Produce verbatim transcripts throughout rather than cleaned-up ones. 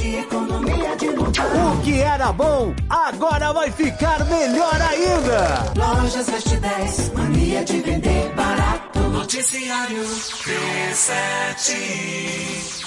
de economia, de montão. O que era bom, agora vai ficar melhor ainda. Lojas Veste dez, mania de vender barato. Noticiário T sete.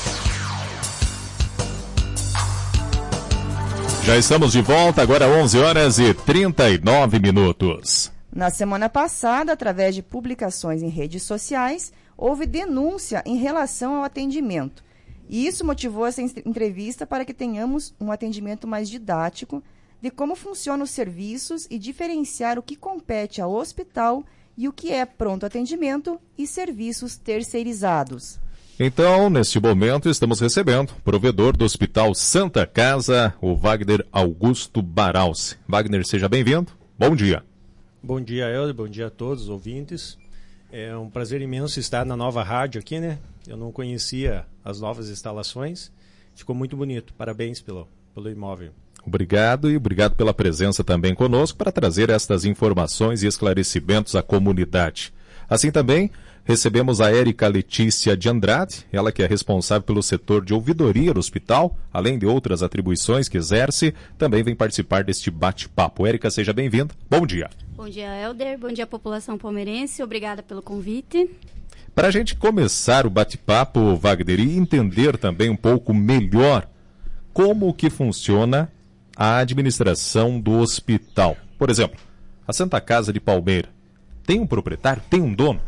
Já estamos de volta, agora onze horas e trinta e nove minutos. Na semana passada, através de publicações em redes sociais, houve denúncia em relação ao atendimento. E isso motivou essa entrevista para que tenhamos um atendimento mais didático de como funcionam os serviços e diferenciar o que compete ao hospital e o que é pronto atendimento e serviços terceirizados. Então, neste momento, estamos recebendo o provedor do Hospital Santa Casa, o Wagner Augusto Baralci. Wagner, seja bem-vindo. Bom dia. Bom dia, Helder. Bom dia a todos os ouvintes. É um prazer imenso estar na nova rádio aqui, né? Eu não conhecia as novas instalações. Ficou muito bonito. Parabéns pelo, pelo imóvel. Obrigado e obrigado pela presença também conosco para trazer estas informações e esclarecimentos à comunidade. Assim também, recebemos a Érica Letícia de Andrade, ela que é responsável pelo setor de ouvidoria do hospital, além de outras atribuições que exerce, também vem participar deste bate-papo. Érica, seja bem-vinda. Bom dia. Bom dia, Helder. Bom dia, população palmeirense. Obrigada pelo convite. Para a gente começar o bate-papo, Wagner, e entender também um pouco melhor como que funciona a administração do hospital. Por exemplo, a Santa Casa de Palmeira tem um proprietário, tem um dono?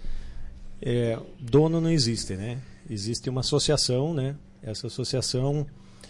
É, dono não existe, né? Existe uma associação, né? Essa associação,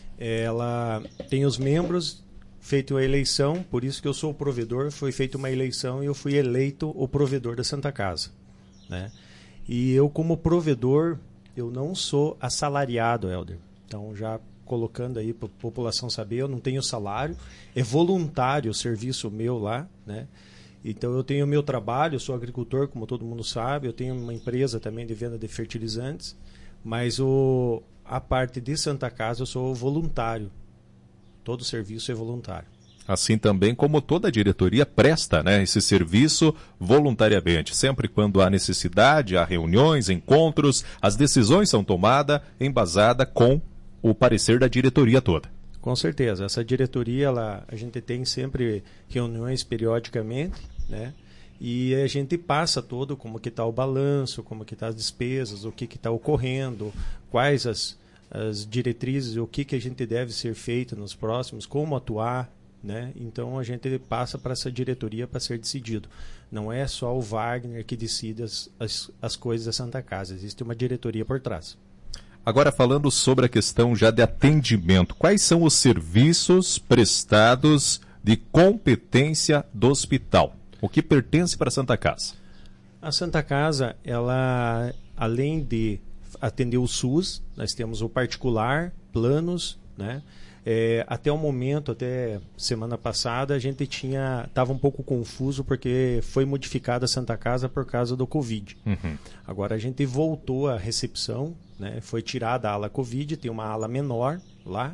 ela tem os membros, feito a eleição, por isso que eu sou o provedor, foi feita uma eleição e eu fui eleito o provedor da Santa Casa, né? E eu, como provedor, eu não sou assalariado, Helder. Então, já colocando aí para a população saber, eu não tenho salário, é voluntário o serviço meu lá, né? Então, eu tenho o meu trabalho, eu sou agricultor, como todo mundo sabe, eu tenho uma empresa também de venda de fertilizantes, mas o, a parte de Santa Casa eu sou voluntário. Todo serviço é voluntário. Assim também como toda a diretoria presta, né, esse serviço voluntariamente. Sempre quando há necessidade, há reuniões, encontros, as decisões são tomadas embasadas com o parecer da diretoria toda. Com certeza. Essa diretoria, ela, a gente tem sempre reuniões periodicamente, né? E a gente passa todo como que está o balanço, como que está as despesas, o que está ocorrendo, quais as, as diretrizes, o que, que a gente deve ser feito nos próximos, como atuar, né? Então a gente passa para essa diretoria para ser decidido. Não é só o Wagner que decide as, as, as coisas da Santa Casa, existe uma diretoria por trás. Agora, falando sobre a questão já de atendimento, quais são os serviços prestados de competência do hospital? O que pertence para a Santa Casa? A Santa Casa, ela, além de atender o SUS, nós temos o particular, planos, né? É, até o momento, até semana passada, a gente tinha estava um pouco confuso porque foi modificada a Santa Casa por causa do Covid. Uhum. Agora a gente voltou à recepção, né? Foi tirada a ala Covid, tem uma ala menor lá,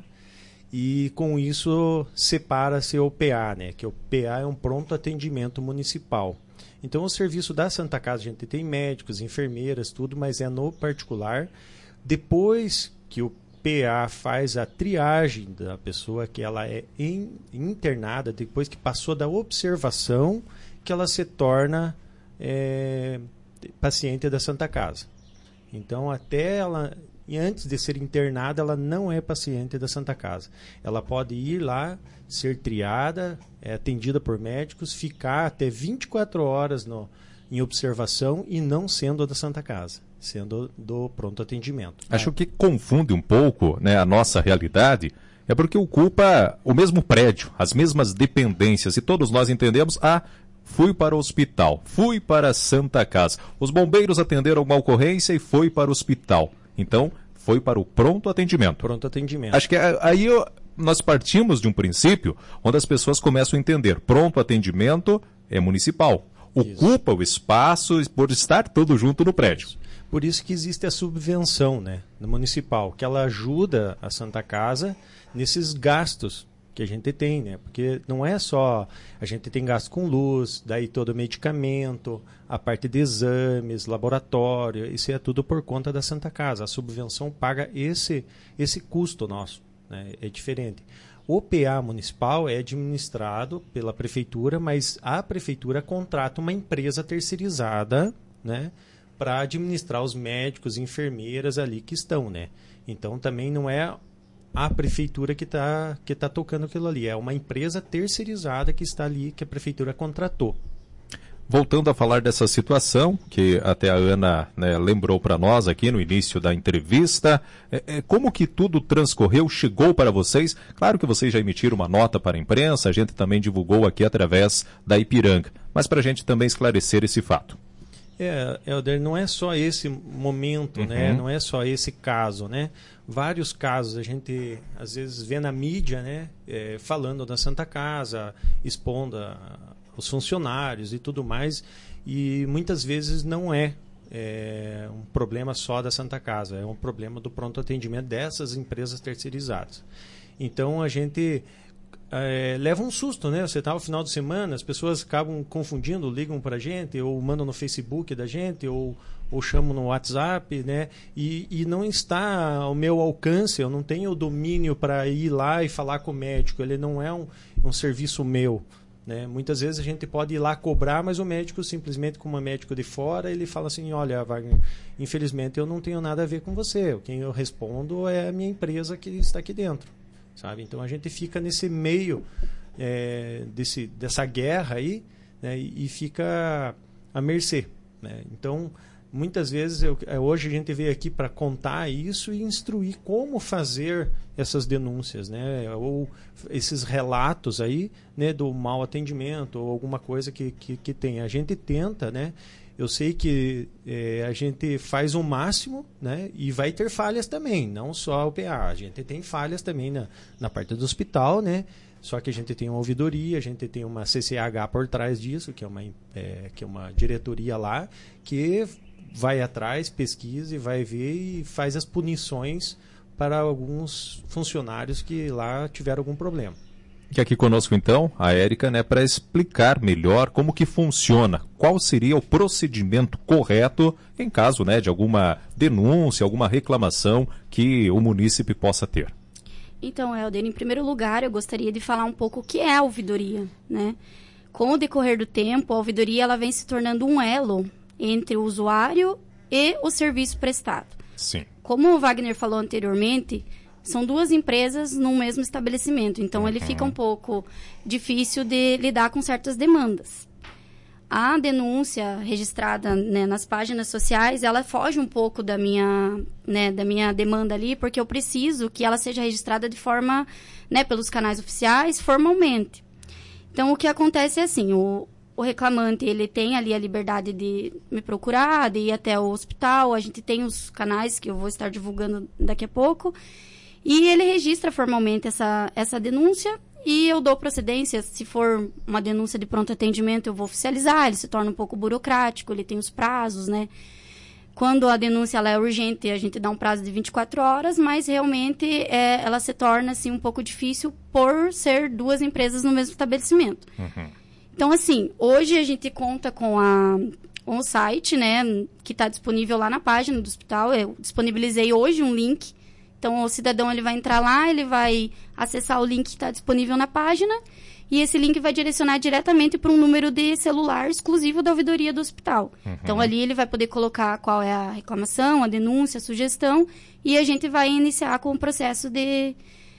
e com isso separa-se o P A, né? Que o P A é um pronto atendimento municipal. Então o serviço da Santa Casa, a gente tem médicos, enfermeiras, tudo, mas é no particular. Depois que o P A faz a triagem da pessoa, que ela é in, internada, depois que passou da observação, que ela se torna é, paciente da Santa Casa. Então, até ela, e antes de ser internada, ela não é paciente da Santa Casa. Ela pode ir lá, ser triada, é atendida por médicos, ficar até vinte e quatro horas no, em observação e não sendo da Santa Casa, sendo do pronto atendimento. Acho que confunde um pouco, né, a nossa realidade, é porque ocupa o mesmo prédio, as mesmas dependências, e todos nós entendemos, ah, fui para o hospital, fui para a Santa Casa. Os bombeiros atenderam uma ocorrência e foi para o hospital. Então, foi para o pronto atendimento. Pronto atendimento. Acho que aí eu, nós partimos de um princípio onde as pessoas começam a entender, pronto atendimento é municipal. Ocupa Isso. o espaço por estar tudo junto no prédio. Isso. Por isso que existe a subvenção, né, no municipal, que ela ajuda a Santa Casa nesses gastos que a gente tem, né? Porque não é só... A gente tem gasto com luz, daí todo medicamento, a parte de exames, laboratório, isso é tudo por conta da Santa Casa. A subvenção paga esse, esse custo nosso, né? É diferente. O P A municipal é administrado pela prefeitura, mas a prefeitura contrata uma empresa terceirizada, né, para administrar os médicos e enfermeiras ali que estão, né? Então também não é a prefeitura que está que tá tocando aquilo ali, é uma empresa terceirizada que está ali, que a prefeitura contratou. Voltando a falar dessa situação, que até a Ana, né, lembrou para nós aqui no início da entrevista, é, é, como que tudo transcorreu, chegou para vocês? Claro que vocês já emitiram uma nota para a imprensa, a gente também divulgou aqui através da Ipiranga, mas para a gente também esclarecer esse fato. É, Helder, não é só esse momento, uhum. né? Não é só esse caso, né? Vários casos a gente às vezes vê na mídia, né? É, falando da Santa Casa, expondo a, os funcionários e tudo mais, e muitas vezes não é, é um problema só da Santa Casa, é um problema do pronto atendimento dessas empresas terceirizadas. Então a gente É, leva um susto, né? Você está no final de semana, as pessoas acabam confundindo, ligam para a gente, ou mandam no Facebook da gente, ou, ou chamam no WhatsApp, né? E, e não está ao meu alcance, eu não tenho o domínio para ir lá e falar com o médico, ele não é um, um serviço meu, né? Muitas vezes a gente pode ir lá cobrar, mas o médico simplesmente, como é médico de fora, ele fala assim, olha, Wagner, infelizmente eu não tenho nada a ver com você, quem eu respondo é a minha empresa que está aqui dentro. Sabe? Então a gente fica nesse meio é, desse, dessa guerra aí, né, e, e fica à mercê, né? Então muitas vezes eu, hoje a gente veio aqui para contar isso e instruir como fazer essas denúncias, né, ou esses relatos aí, né, do mau atendimento ou alguma coisa que, que, que tem. A gente tenta, né? Eu sei que é, a gente faz o máximo, né, e vai ter falhas também, não só o P A. A gente tem falhas também na, na parte do hospital, né? Só que a gente tem uma ouvidoria, a gente tem uma C C H por trás disso, que é uma, é, que é uma diretoria lá, que vai atrás, pesquisa e vai ver e faz as punições para alguns funcionários que lá tiveram algum problema. E aqui conosco então a Érica, né, para explicar melhor como que funciona, qual seria o procedimento correto em caso, né, de alguma denúncia, alguma reclamação que o munícipe possa ter. Então, Helder, em primeiro lugar eu gostaria de falar um pouco o que é a ouvidoria, né? Com o decorrer do tempo, a ouvidoria ela vem se tornando um elo entre o usuário e o serviço prestado. Sim. Como o Wagner falou anteriormente, são duas empresas no mesmo estabelecimento, então uhum. ele fica um pouco difícil de lidar com certas demandas. A denúncia registrada, né, nas páginas sociais, ela foge um pouco da minha, né, da minha demanda ali, porque eu preciso que ela seja registrada de forma, né, pelos canais oficiais, formalmente. Então, o que acontece é assim, o, o reclamante, ele tem ali a liberdade de me procurar, de ir até o hospital, a gente tem os canais que eu vou estar divulgando daqui a pouco, e ele registra formalmente essa, essa denúncia e eu dou procedência. Se for uma denúncia de pronto atendimento, eu vou oficializar, ele se torna um pouco burocrático, ele tem os prazos, né? Quando a denúncia ela é urgente, a gente dá um prazo de vinte e quatro horas, mas realmente é, ela se torna assim, um pouco difícil por ser duas empresas no mesmo estabelecimento. Uhum. Então, assim, hoje a gente conta com a... um site, né, que está disponível lá na página do hospital. Eu disponibilizei hoje um link. Então, o cidadão ele vai entrar lá, ele vai acessar o link que está disponível na página e esse link vai direcionar diretamente para um número de celular exclusivo da ouvidoria do hospital. Uhum. Então, ali ele vai poder colocar qual é a reclamação, a denúncia, a sugestão e a gente vai iniciar com o processo de,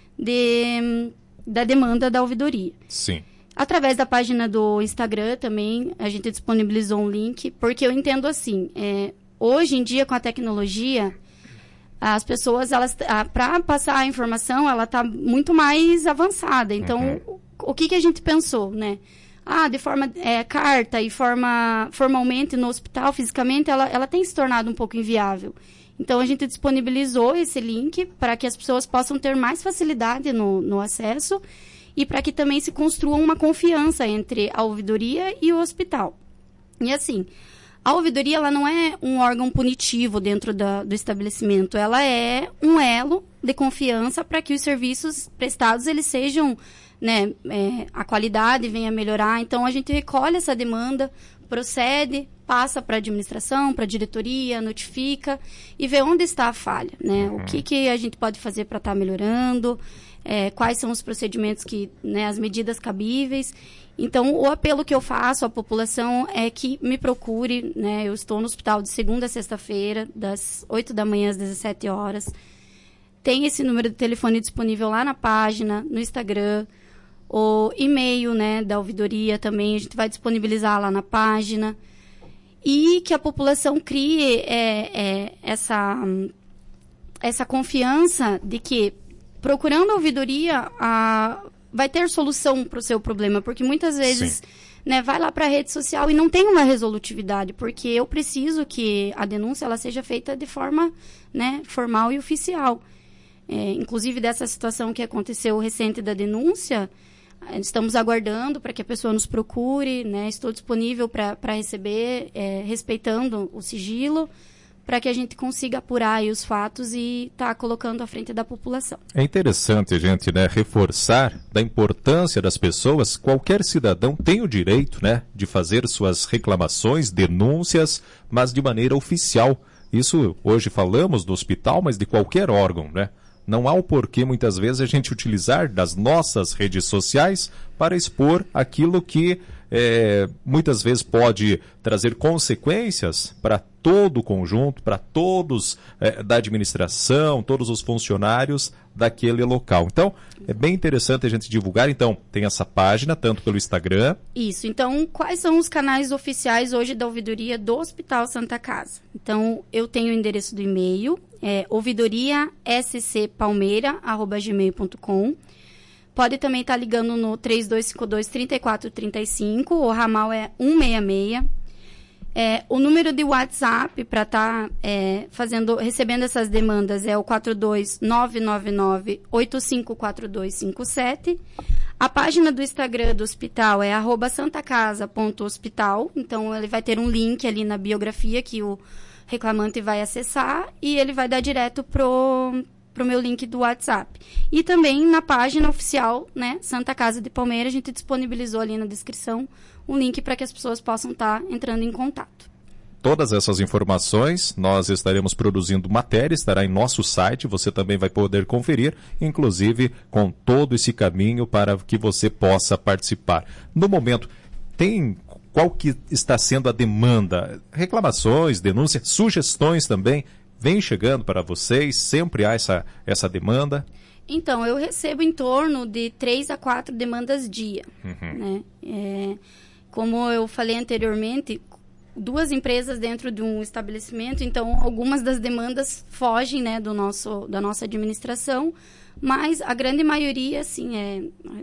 de, da demanda da ouvidoria. Sim. Através da página do Instagram também, a gente disponibilizou um link, porque eu entendo assim, é, hoje em dia com a tecnologia... As pessoas, elas, para passar a informação, ela está muito mais avançada. Então, uhum. o, o que, que a gente pensou, né? Ah, de forma é, carta e forma formalmente no hospital, fisicamente, ela, ela tem se tornado um pouco inviável. Então, a gente disponibilizou esse link para que as pessoas possam ter mais facilidade no, no acesso e para que também se construa uma confiança entre a ouvidoria e o hospital. E assim... A ouvidoria ela não é um órgão punitivo dentro da, do estabelecimento, ela é um elo de confiança para que os serviços prestados eles sejam, né, é, a qualidade venha a melhorar. Então, a gente recolhe essa demanda, procede, passa para a administração, para a diretoria, notifica e vê onde está a falha, né? O que, que a gente pode fazer para estar tá melhorando, é, quais são os procedimentos, que, né, as medidas cabíveis. Então, o apelo que eu faço à população é que me procure, né? Eu estou no hospital de segunda a sexta-feira, das oito da manhã às dezessete horas. Tem esse número de telefone disponível lá na página, no Instagram. O e-mail, né, da ouvidoria também, a gente vai disponibilizar lá na página. E que a população crie é, é, essa, essa confiança de que, procurando a ouvidoria, a, vai ter solução para o seu problema. Porque muitas vezes, né, vai lá para a rede social e não tem uma resolutividade. Porque eu preciso que a denúncia ela seja feita de forma, né, formal e oficial. É, inclusive, dessa situação que aconteceu recente da denúncia, estamos aguardando para que a pessoa nos procure, né? Estou disponível para receber, é, respeitando o sigilo, para que a gente consiga apurar aí os fatos e estar tá colocando à frente da população. É interessante a gente, né, reforçar da importância das pessoas. Qualquer cidadão tem o direito, né, de fazer suas reclamações, denúncias, mas de maneira oficial. Isso hoje falamos do hospital, mas de qualquer órgão, né? Não há o porquê, muitas vezes, a gente utilizar das nossas redes sociais para expor aquilo que é, muitas vezes pode trazer consequências para todo o conjunto, para todos é, da administração, todos os funcionários daquele local. Então, é bem interessante a gente divulgar. Então, tem essa página, tanto pelo Instagram. Isso. Então, quais são os canais oficiais hoje da ouvidoria do Hospital Santa Casa? Então, eu tenho o endereço do e-mail, é ouvidoria s c palmeira arroba gmail ponto com. Pode também estar ligando no três dois cinco dois, três quatro três cinco, o ramal é um seis seis. É, o número de WhatsApp para estar tá, é, fazendo, recebendo essas demandas é o quatro dois nove nove nove, oito cinco quatro dois cinco sete. A página do Instagram do hospital é arroba santacasa ponto hospital. Então, ele vai ter um link ali na biografia que o reclamante vai acessar e ele vai dar direto pro para o meu link do WhatsApp. E também na página oficial, né, Santa Casa de Palmeira, a gente disponibilizou ali na descrição um link para que as pessoas possam estar tá entrando em contato. Todas essas informações, nós estaremos produzindo matéria, estará em nosso site, você também vai poder conferir, inclusive com todo esse caminho para que você possa participar. No momento, tem qual que está sendo a demanda? Reclamações, denúncias, sugestões também? Vem chegando para vocês? Sempre há essa, essa demanda? Então, eu recebo em torno de três a quatro demandas dia. Uhum. Né? É, como eu falei anteriormente, duas empresas dentro de um estabelecimento, então algumas das demandas fogem, né, do nosso, da nossa administração, mas a grande maioria, assim, é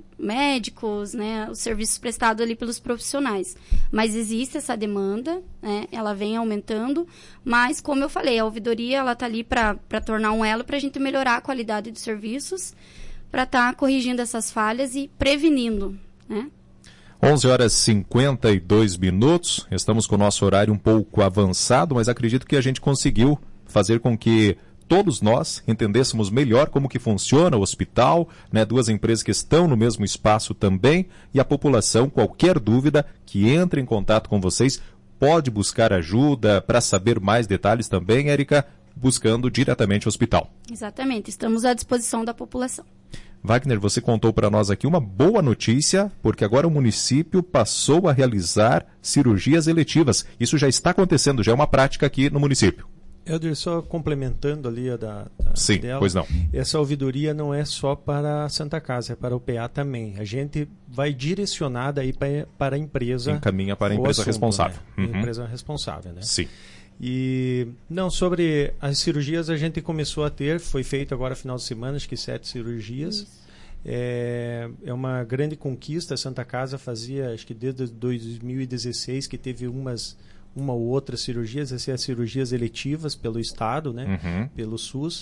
médicos, né, os serviços prestados ali pelos profissionais. Mas existe essa demanda, né, ela vem aumentando, mas, como eu falei, a ouvidoria, ela está ali para tornar um elo para a gente melhorar a qualidade dos serviços, para estar tá corrigindo essas falhas e prevenindo, né? onze horas e cinquenta e dois minutos, estamos com o nosso horário um pouco avançado, mas acredito que a gente conseguiu fazer com que todos nós entendêssemos melhor como que funciona o hospital, né? Duas empresas que estão no mesmo espaço também, e a população, qualquer dúvida, que entre em contato com vocês, pode buscar ajuda para saber mais detalhes também, Érica, buscando diretamente o hospital. Exatamente, estamos à disposição da população. Wagner, você contou para nós aqui uma boa notícia, porque agora o município passou a realizar cirurgias eletivas. Isso já está acontecendo, já é uma prática aqui no município. Helder, só complementando ali a da, da Sim, dela, pois não. Essa ouvidoria não é só para a Santa Casa, é para o P A também. A gente vai direcionada aí para, para a empresa. Encaminha para a empresa assunto, responsável. Né? Uhum. A empresa responsável, né? Sim. E, não, sobre as cirurgias a gente começou a ter, foi feito agora final de semana, acho que sete cirurgias. É, é uma grande conquista. A Santa Casa fazia, acho que desde dois mil e dezesseis, que teve umas, uma ou outra cirurgias, essas cirurgias eletivas pelo Estado, né? Uhum. Pelo SUS.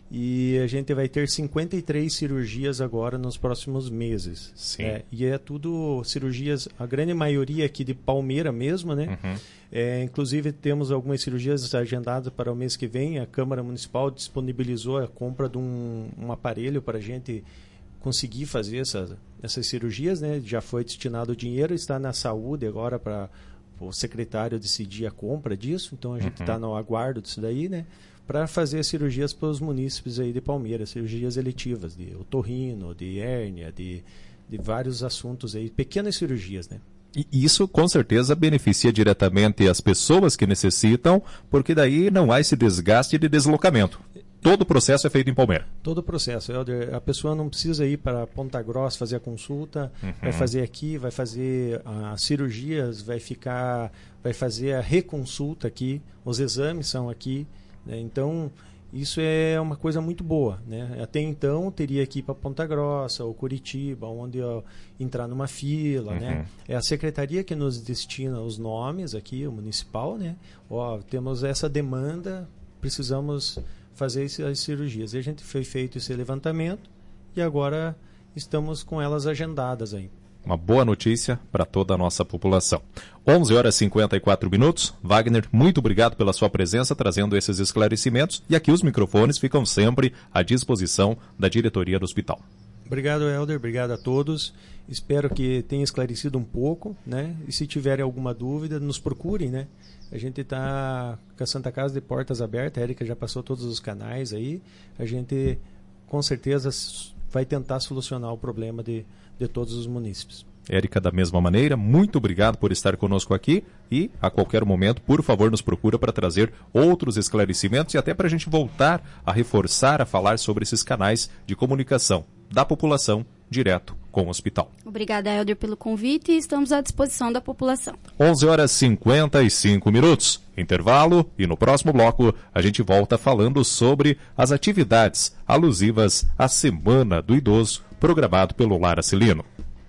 E a gente vai ter cinquenta e três cirurgias agora nos próximos meses. Sim. É, e é tudo cirurgias, a grande maioria aqui de Palmeira mesmo, né? Uhum. É, inclusive temos algumas cirurgias agendadas para o mês que vem. A Câmara Municipal disponibilizou a compra de um, um aparelho para a gente conseguir fazer essas, essas cirurgias, né? Já foi destinado o dinheiro, está na saúde agora para o secretário decidir a compra disso. Então a gente está uhum. no aguardo disso daí, né? Para fazer cirurgias para os munícipes aí de Palmeiras, cirurgias eletivas, de otorrino, de hérnia, de, de vários assuntos aí, pequenas cirurgias, né? E isso com certeza beneficia diretamente as pessoas que necessitam, porque daí não há esse desgaste de deslocamento. Todo o processo é feito em Palmeira. Todo o processo, Helder. A pessoa não precisa ir para Ponta Grossa fazer a consulta, uhum. vai fazer aqui, vai fazer as cirurgias, vai ficar, vai fazer a reconsulta aqui, os exames são aqui. Então, isso é uma coisa muito boa, né? Até então, teria que ir para Ponta Grossa ou Curitiba, onde ó, entrar numa fila, uhum. né? É a secretaria que nos destina os nomes aqui, o municipal, né? Ó, temos essa demanda, precisamos fazer as cirurgias. E a gente foi feito esse levantamento e agora estamos com elas agendadas aí. Uma boa notícia para toda a nossa população. onze horas e cinquenta e quatro minutos. Wagner, muito obrigado pela sua presença, trazendo esses esclarecimentos. E aqui os microfones ficam sempre à disposição da diretoria do hospital. Obrigado, Helder. Obrigado a todos. Espero que tenha esclarecido um pouco, né? E se tiverem alguma dúvida, nos procurem, né? A gente está com a Santa Casa de portas abertas. A Érica já passou todos os canais aí. A gente, com certeza, vai tentar solucionar o problema de de todos os munícipes. Érica, da mesma maneira, muito obrigado por estar conosco aqui e, a qualquer momento, por favor, nos procura para trazer outros esclarecimentos e até para a gente voltar a reforçar, a falar sobre esses canais de comunicação da população direto com o hospital. Obrigada, Helder, pelo convite e estamos à disposição da população. onze horas e cinquenta e cinco minutos. Intervalo e no próximo bloco a gente volta falando sobre as atividades alusivas à Semana do Idoso, programado pelo Lar Acilino.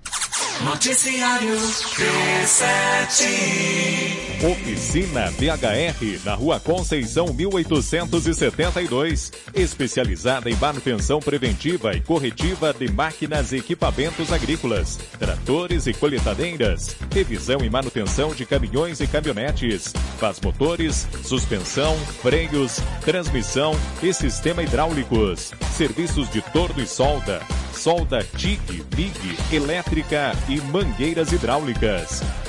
Noticiário T sete. Oficina D H R, na Rua Conceição mil oitocentos e setenta e dois. Especializada em manutenção preventiva e corretiva de máquinas e equipamentos agrícolas, tratores e colheitadeiras. Revisão e manutenção de caminhões e caminhonetes. Faz motores, suspensão, freios, transmissão e sistema hidráulicos. Serviços de torno e solda. Solda T I G, M I G, elétrica e mangueiras hidráulicas.